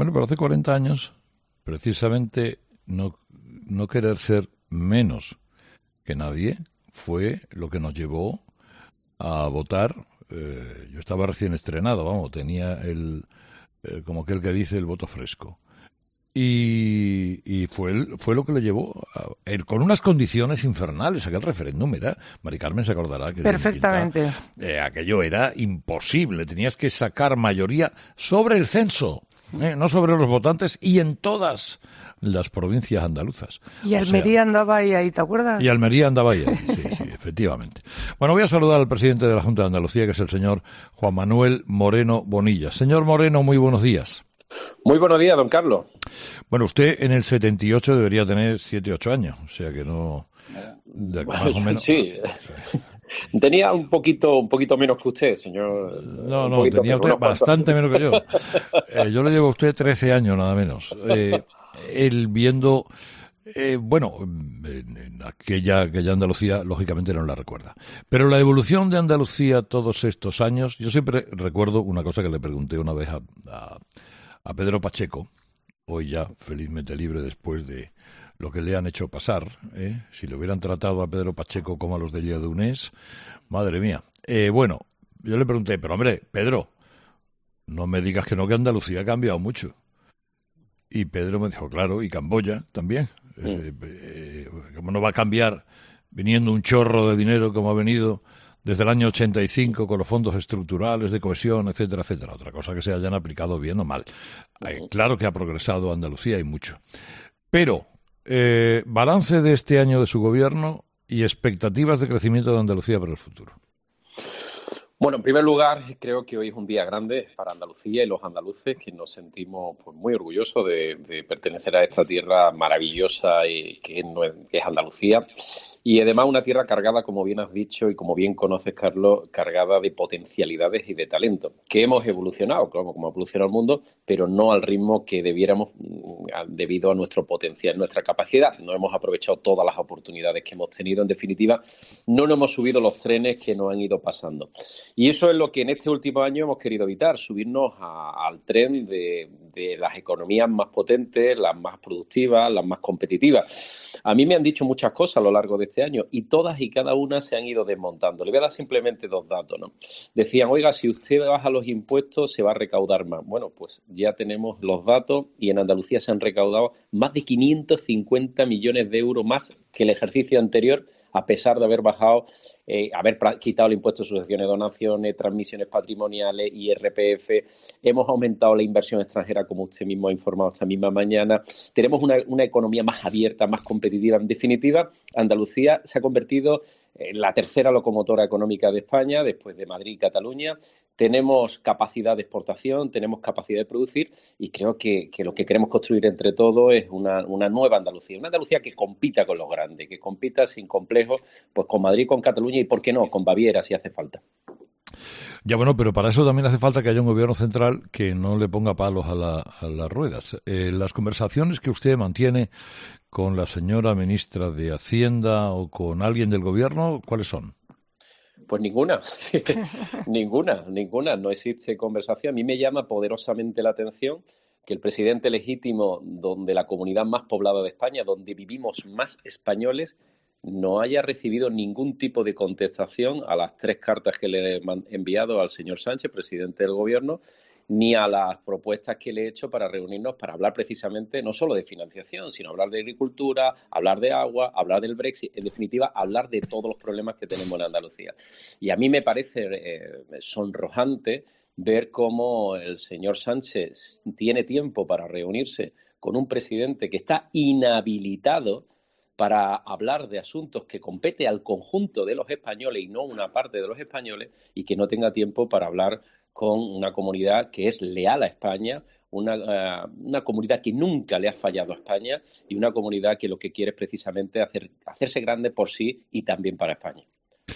Bueno, pero hace 40 años, precisamente no querer ser menos que nadie fue lo que nos llevó a votar. Yo estaba recién estrenado, vamos, tenía como aquel que dice, el voto fresco. Y fue lo que le llevó con unas condiciones infernales aquel referéndum. Mari Carmen se acordará que perfectamente aquello era imposible. Tenías que sacar mayoría sobre el censo, no sobre los votantes, y en todas las provincias andaluzas. Y Almería andaba ahí, ¿te acuerdas? Y Almería andaba ahí, sí, efectivamente. Bueno, voy a saludar al presidente de la Junta de Andalucía, que es el señor Juan Manuel Moreno Bonilla. Señor Moreno, muy buenos días. Muy buenos días, don Carlos. Bueno, usted en el 78 debería tener 7, 8 años, o sea que no... más o menos. Sí. Tenía un poquito menos que usted, señor. No, tenía usted bastante menos que yo. Yo le llevo a usted 13 años, nada menos. Él viendo... en aquella Andalucía, lógicamente no la recuerda. Pero la evolución de Andalucía todos estos años, yo siempre recuerdo una cosa que le pregunté una vez a Pedro Pacheco, hoy ya felizmente libre después de lo que le han hecho pasar, si le hubieran tratado a Pedro Pacheco como a los de Lledoners, madre mía. Yo le pregunté, pero hombre, Pedro, no me digas que no, que Andalucía ha cambiado mucho. Y Pedro me dijo, claro, y Camboya también. ¿Cómo no va a cambiar viniendo un chorro de dinero como ha venido desde el año 85 con los fondos estructurales de cohesión, etcétera, etcétera? Otra cosa que se hayan aplicado bien o mal. Claro que ha progresado Andalucía y mucho. Pero, balance de este año de su gobierno y expectativas de crecimiento de Andalucía para el futuro. Bueno, en primer lugar, creo que hoy es un día grande para Andalucía y los andaluces, que nos sentimos muy orgullosos de pertenecer a esta tierra maravillosa que es Andalucía. Y además una tierra cargada, como bien has dicho y como bien conoces, Carlos, cargada de potencialidades y de talento, que hemos evolucionado, como ha evolucionado el mundo, pero no al ritmo que debiéramos debido a nuestro potencial, nuestra capacidad. No hemos aprovechado todas las oportunidades que hemos tenido. En definitiva, no nos hemos subido los trenes que nos han ido pasando. Y eso es lo que en este último año hemos querido evitar, subirnos al tren de las economías más potentes, las más productivas, las más competitivas. A mí me han dicho muchas cosas a lo largo de este año y todas y cada una se han ido desmontando. Le voy a dar simplemente 2 datos, ¿no? Decían, oiga, si usted baja los impuestos se va a recaudar más. Bueno, pues ya tenemos los datos y en Andalucía se han recaudado más de 550 millones de euros más que el ejercicio anterior, a pesar de haber bajado, haber quitado el impuesto de sucesiones, donaciones, transmisiones patrimoniales, IRPF. Hemos aumentado la inversión extranjera, como usted mismo ha informado esta misma mañana. Tenemos una economía más abierta, más competitiva. En definitiva, Andalucía se ha convertido en la tercera locomotora económica de España, después de Madrid y Cataluña. Tenemos capacidad de exportación, tenemos capacidad de producir y creo que lo que queremos construir entre todos es una nueva Andalucía. Una Andalucía que compita con los grandes, que compita sin complejos, pues con Madrid, con Cataluña y, ¿por qué no?, con Baviera, si hace falta. Ya bueno, pero para eso también hace falta que haya un gobierno central que no le ponga palos a las ruedas. Las conversaciones que usted mantiene con la señora ministra de Hacienda o con alguien del gobierno, ¿cuáles son? Pues ninguna, ninguna, no existe conversación. A mí me llama poderosamente la atención que el presidente legítimo, donde la comunidad más poblada de España, donde vivimos más españoles, no haya recibido ningún tipo de contestación a las 3 cartas que le he enviado al señor Sánchez, presidente del gobierno, ni a las propuestas que le he hecho para reunirnos para hablar precisamente no solo de financiación, sino hablar de agricultura, hablar de agua, hablar del Brexit, en definitiva, hablar de todos los problemas que tenemos en Andalucía. Y a mí me parece sonrojante ver cómo el señor Sánchez tiene tiempo para reunirse con un presidente que está inhabilitado para hablar de asuntos que compete al conjunto de los españoles y no una parte de los españoles, y que no tenga tiempo para hablar con una comunidad que es leal a España, una comunidad que nunca le ha fallado a España y una comunidad que lo que quiere es precisamente hacerse grande por sí y también para España.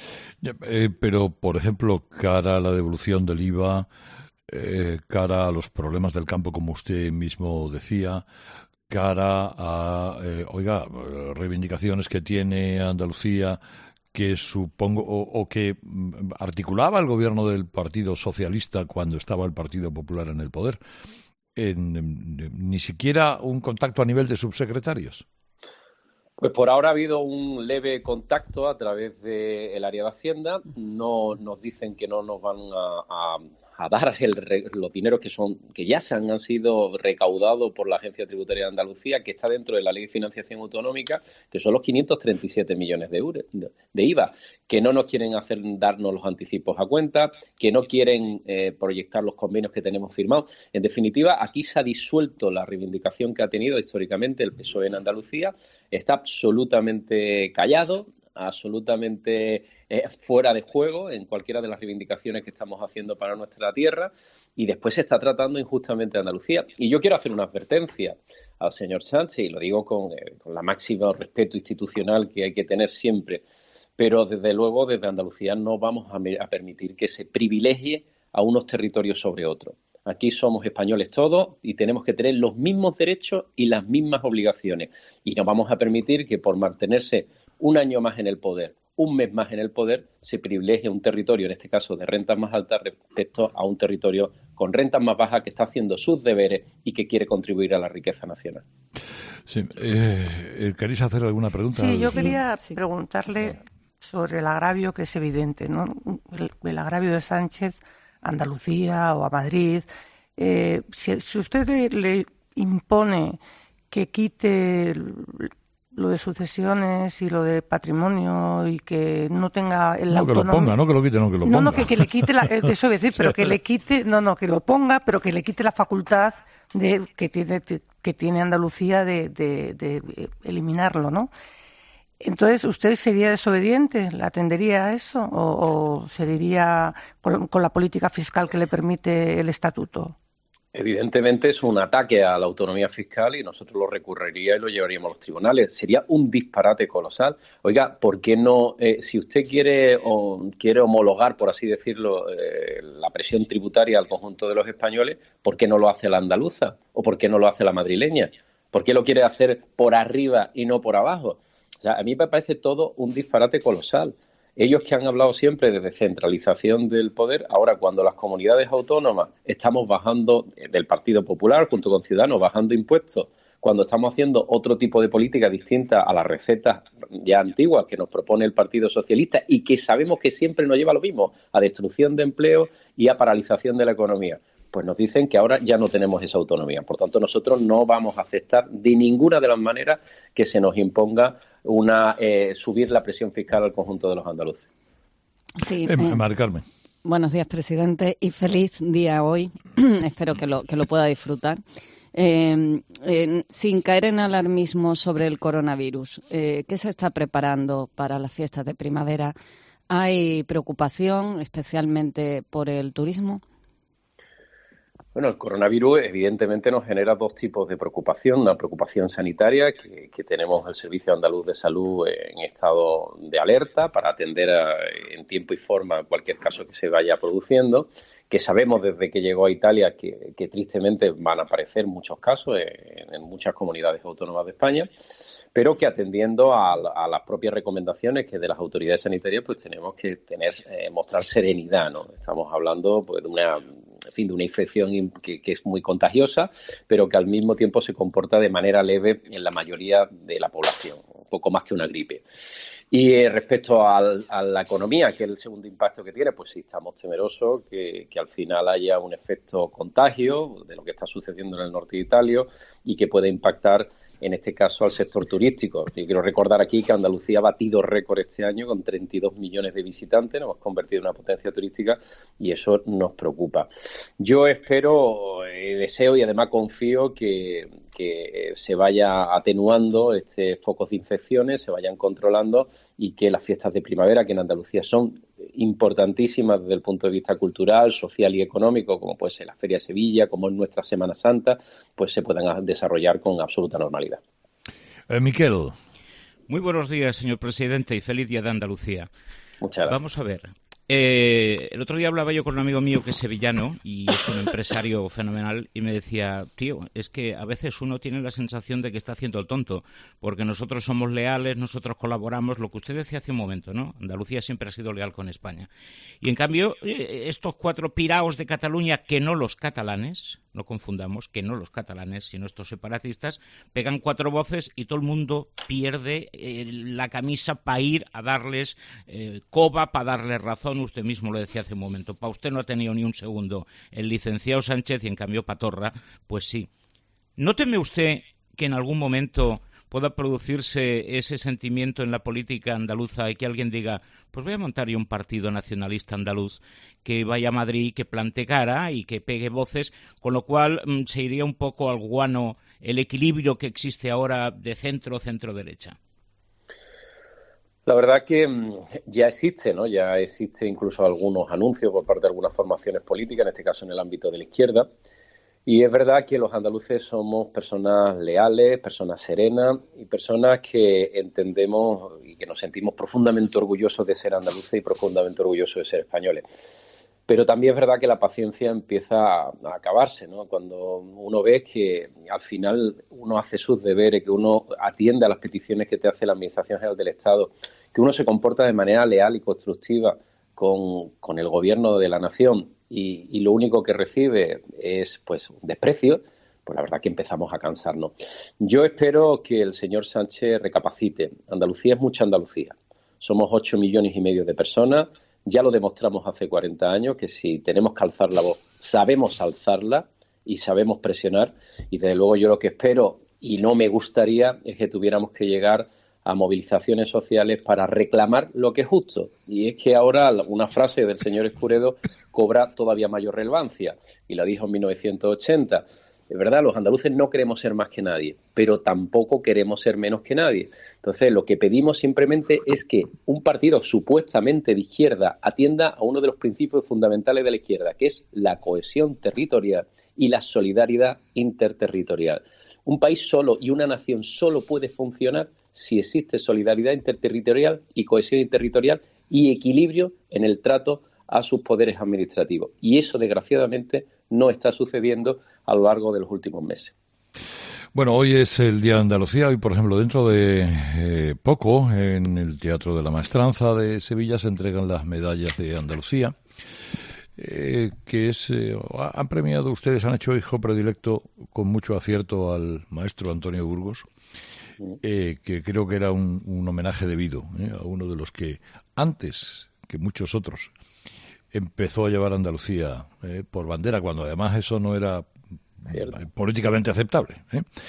Pero, por ejemplo, cara a la devolución del IVA, cara a los problemas del campo, como usted mismo decía, cara a, reivindicaciones que tiene Andalucía, que supongo, o que articulaba el gobierno del Partido Socialista cuando estaba el Partido Popular en el poder. ni siquiera un contacto a nivel de subsecretarios? Pues por ahora ha habido un leve contacto a través del área de Hacienda. No nos dicen que no nos van a dar los dineros que ya han sido recaudados por la Agencia Tributaria de Andalucía, que está dentro de la Ley de Financiación Autonómica, que son los 537 millones de euros de IVA, que no nos quieren darnos los anticipos a cuenta, que no quieren proyectar los convenios que tenemos firmados. En definitiva, aquí se ha disuelto la reivindicación que ha tenido históricamente el PSOE en Andalucía. Está absolutamente callado, absolutamente fuera de juego en cualquiera de las reivindicaciones que estamos haciendo para nuestra tierra, y después se está tratando injustamente a Andalucía. Y yo quiero hacer una advertencia al señor Sánchez, y lo digo con la máximo respeto institucional que hay que tener siempre, pero desde luego desde Andalucía no vamos a permitir que se privilegie a unos territorios sobre otros. Aquí somos españoles todos y tenemos que tener los mismos derechos y las mismas obligaciones. Y no vamos a permitir que por mantenerse un año más en el poder, un mes más en el poder, se privilegie un territorio, en este caso de rentas más altas, respecto a un territorio con rentas más bajas que está haciendo sus deberes y que quiere contribuir a la riqueza nacional. Sí, ¿queréis hacer alguna pregunta? Sí, yo quería preguntarle sobre el agravio que es evidente, ¿no? El agravio de Sánchez a Andalucía o a Madrid. Si usted le impone que quite lo de sucesiones y lo de patrimonio y que no tenga el autonomía... No, que lo ponga, no que lo quite, no que lo ponga. No, que le quite, eso es decir, pero que le quite, que lo ponga, pero que le quite la facultad que tiene Andalucía de eliminarlo, ¿no? Entonces, ¿usted sería desobediente? ¿Le atendería a eso? ¿O seguiría con la política fiscal que le permite el estatuto? Evidentemente es un ataque a la autonomía fiscal y nosotros lo recurriríamos y lo llevaríamos a los tribunales. Sería un disparate colosal. Oiga, ¿por qué no, si usted quiere homologar, por así decirlo, la presión tributaria al conjunto de los españoles, ¿por qué no lo hace la andaluza? ¿O por qué no lo hace la madrileña? ¿Por qué lo quiere hacer por arriba y no por abajo? O sea, a mí me parece todo un disparate colosal. Ellos que han hablado siempre de descentralización del poder, ahora cuando las comunidades autónomas estamos bajando, del Partido Popular junto con Ciudadanos, bajando impuestos, cuando estamos haciendo otro tipo de política distinta a las recetas ya antiguas que nos propone el Partido Socialista y que sabemos que siempre nos lleva a lo mismo, a destrucción de empleo y a paralización de la economía, pues nos dicen que ahora ya no tenemos esa autonomía. Por tanto, nosotros no vamos a aceptar de ninguna de las maneras que se nos imponga subir la presión fiscal al conjunto de los andaluces. Sí, Mari Carmen. Buenos días, presidente, y feliz día hoy. Espero que lo pueda disfrutar. Sin caer en alarmismo sobre el coronavirus, ¿qué se está preparando para las fiestas de primavera? ¿Hay preocupación, especialmente por el turismo? Bueno, el coronavirus evidentemente nos genera dos tipos de preocupación. Una preocupación sanitaria, que tenemos el Servicio Andaluz de Salud en estado de alerta para atender en tiempo y forma cualquier caso que se vaya produciendo, que sabemos desde que llegó a Italia que tristemente van a aparecer muchos casos en muchas comunidades autónomas de España, pero que atendiendo a las propias recomendaciones que de las autoridades sanitarias, pues tenemos que mostrar serenidad, ¿no? Estamos hablando pues de una infección que es muy contagiosa, pero que al mismo tiempo se comporta de manera leve en la mayoría de la población, un poco más que una gripe. Y respecto a la economía, que es el segundo impacto que tiene, pues sí, estamos temerosos que al final haya un efecto contagio de lo que está sucediendo en el norte de Italia y que pueda impactar, en este caso, al sector turístico. Yo quiero recordar aquí que Andalucía ha batido récord este año con 32 millones de visitantes, nos hemos convertido en una potencia turística y eso nos preocupa. Yo espero, deseo y además confío que se vaya atenuando focos de infecciones, se vayan controlando y que las fiestas de primavera, que en Andalucía son importantísimas desde el punto de vista cultural, social y económico, como puede ser la Feria de Sevilla, como es nuestra Semana Santa, pues se puedan desarrollar con absoluta normalidad. Miquel. Muy buenos días, señor presidente, y feliz día de Andalucía. Muchas gracias. Vamos a ver. El otro día hablaba yo con un amigo mío que es sevillano y es un empresario fenomenal y me decía, tío, es que a veces uno tiene la sensación de que está haciendo el tonto, porque nosotros somos leales, nosotros colaboramos, lo que usted decía hace un momento, ¿no? Andalucía siempre ha sido leal con España. Y en cambio, estos 4 piraos de Cataluña, que no los catalanes, no confundamos, que no los catalanes, sino estos separatistas, pegan 4 voces y todo el mundo pierde la camisa para ir a darles coba, para darles razón. Usted mismo lo decía hace un momento, para usted no ha tenido ni un segundo el licenciado Sánchez y en cambio Patorra, pues sí. ¿No teme usted que en algún momento pueda producirse ese sentimiento en la política andaluza y que alguien diga, pues voy a montar yo un partido nacionalista andaluz que vaya a Madrid, que plante cara y que pegue voces, con lo cual se iría un poco al guano el equilibrio que existe ahora de centro-centro-derecha? La verdad que ya existe, ¿no? Ya existe incluso algunos anuncios por parte de algunas formaciones políticas, en este caso en el ámbito de la izquierda. Y es verdad que los andaluces somos personas leales, personas serenas y personas que entendemos y que nos sentimos profundamente orgullosos de ser andaluces y profundamente orgullosos de ser españoles. Pero también es verdad que la paciencia empieza a acabarse, ¿no? Cuando uno ve que al final uno hace sus deberes, que uno atiende a las peticiones que te hace la Administración General del Estado, que uno se comporta de manera leal y constructiva con el gobierno de la nación y lo único que recibe es pues un desprecio, pues la verdad que empezamos a cansarnos. Yo espero que el señor Sánchez recapacite. Andalucía es mucha Andalucía. Somos 8,5 millones de personas. Ya lo demostramos hace 40 años que si tenemos que alzar la voz, sabemos alzarla y sabemos presionar. Y desde luego yo lo que espero y no me gustaría es que tuviéramos que llegar a movilizaciones sociales para reclamar lo que es justo. Y es que ahora una frase del señor Escuredo cobra todavía mayor relevancia, y la dijo en 1980. Es verdad, los andaluces no queremos ser más que nadie, pero tampoco queremos ser menos que nadie. Entonces, lo que pedimos simplemente es que un partido supuestamente de izquierda atienda a uno de los principios fundamentales de la izquierda, que es la cohesión territorial y la solidaridad interterritorial. Un país solo y una nación solo puede funcionar si existe solidaridad interterritorial y cohesión interterritorial y equilibrio en el trato a sus poderes administrativos. Y eso, desgraciadamente, no está sucediendo a lo largo de los últimos meses. Bueno, hoy es el Día de Andalucía. Hoy, por ejemplo, dentro de poco, en el Teatro de la Maestranza de Sevilla, se entregan las medallas de Andalucía, que es han premiado, ustedes han hecho hijo predilecto con mucho acierto al maestro Antonio Burgos, que creo que era un homenaje debido a uno de los que, antes que muchos otros, empezó a llevar a Andalucía por bandera, cuando además eso no era políticamente aceptable.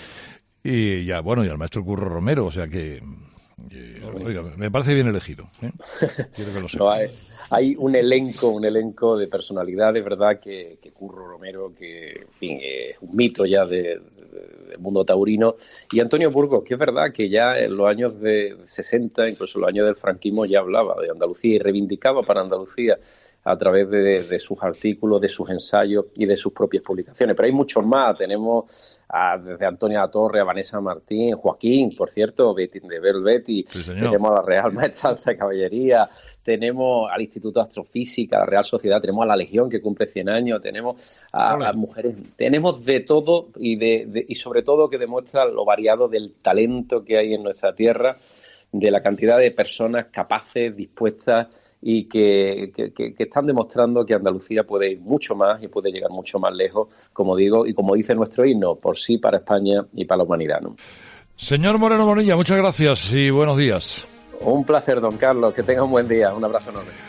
Y ya, bueno, y al maestro Curro Romero, o sea que, oiga, me parece bien elegido. Quiero que lo sepa. No, hay un elenco de personalidades, verdad, que Curro Romero, que en fin, es un mito ya del mundo taurino, y Antonio Burgos, que es verdad que ya en los años de 60, incluso en los años del franquismo, ya hablaba de Andalucía y reivindicaba para Andalucía a través de sus artículos, de sus ensayos y de sus propias publicaciones. Pero hay muchos más. Tenemos desde Antonia Torre a Vanessa Martín, Joaquín, por cierto, de Belvetti, sí, tenemos a la Real Maestranza de Caballería, tenemos al Instituto de Astrofísica, a la Real Sociedad, tenemos a la Legión, que cumple 100 años, tenemos a las mujeres, tenemos de todo y sobre todo que demuestra lo variado del talento que hay en nuestra tierra, de la cantidad de personas capaces, dispuestas y que están demostrando que Andalucía puede ir mucho más y puede llegar mucho más lejos, como digo, y como dice nuestro himno, por sí, para España y para la humanidad, ¿no? Señor Moreno Bonilla, muchas gracias y buenos días. Un placer, don Carlos, que tenga un buen día, un abrazo enorme.